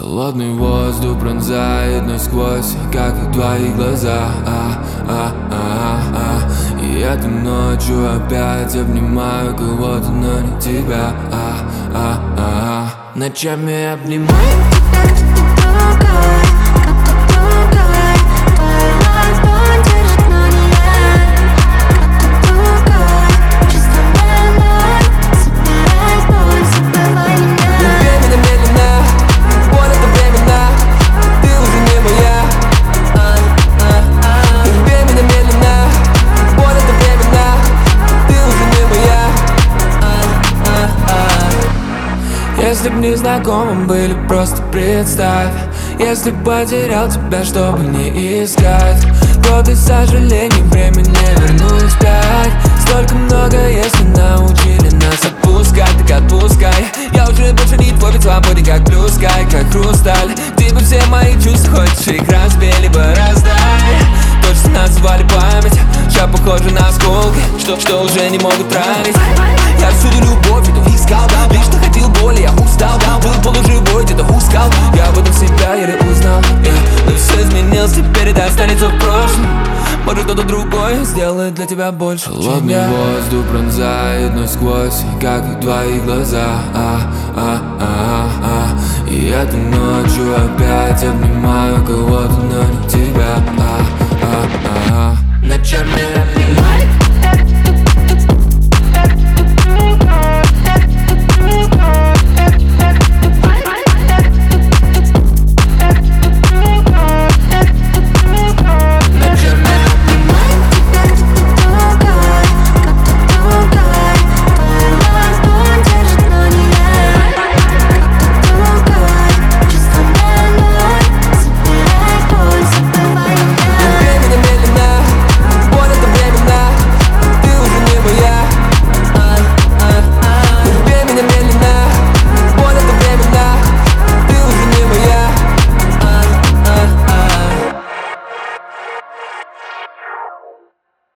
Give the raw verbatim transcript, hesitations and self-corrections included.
Холодный воздух пронзает насквозь, как и твои глаза. а, а, а, а. И этой ночью опять обнимаю кого-то, но не тебя. а, а, а, а. Ночами обнимаю Если б незнакомым были, просто представь. Если б потерял тебя, чтобы не искать, то без сожалений время не вернуть вспять. Столько много, если научили нас отпускать, так отпускай. Я уже больше не твой, ведь свободен как blue sky, как хрусталь. Ты бы все мои чувства, хочешь их разбей, либо раздай. Точно назвали память, сейчас похоже на осколки, что, что уже не могут ранить. Я всюду любовь, иду искал, лишь находил боль, я устал. Был полуживой, где-то ускал, я об этом себя еле узнал. yeah. Но все изменилось, теперь это останется в прошлом. Может кто-то другой сделает для тебя больше. Холодный воздух пронзает насквозь, как и твои глаза. а, а, а, а. И этой ночью опять обнимаю кого-то, но не тебя. а, а, а. Ночами